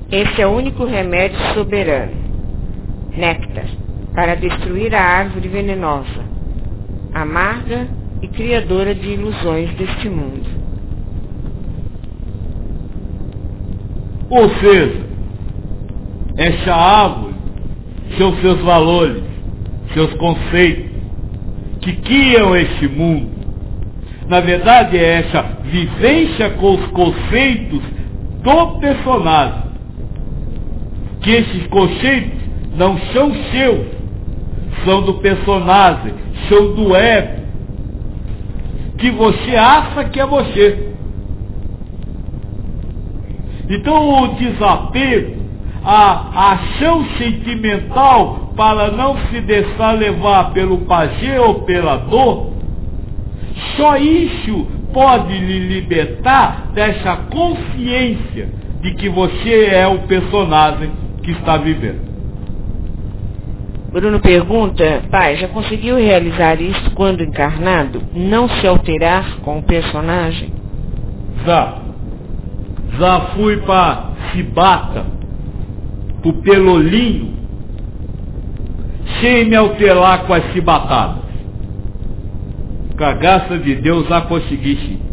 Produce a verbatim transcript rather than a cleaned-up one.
Esse é o único remédio soberano. Néctar, para destruir a árvore venenosa, amarga e criadora de ilusões deste mundo. Ou seja, esta árvore são seus valores, seus conceitos, que criam este mundo. Na verdade, é essa vivência com os conceitos do personagem. Que esses conceitos não são seus, são do personagem, são do ego, que você acha que é você. Então o desapego, a ação sentimental para não se deixar levar pelo prazer ou pela dor, só isso pode lhe libertar dessa consciência de que você é o personagem que está vivendo. Bruno pergunta: pai, já conseguiu realizar isso quando encarnado? Não se alterar com o personagem? Já. Já fui para Cibata, pro Pelourinho, sem me alterar com as cibatadas. Com a graça de Deus, já consegui sim.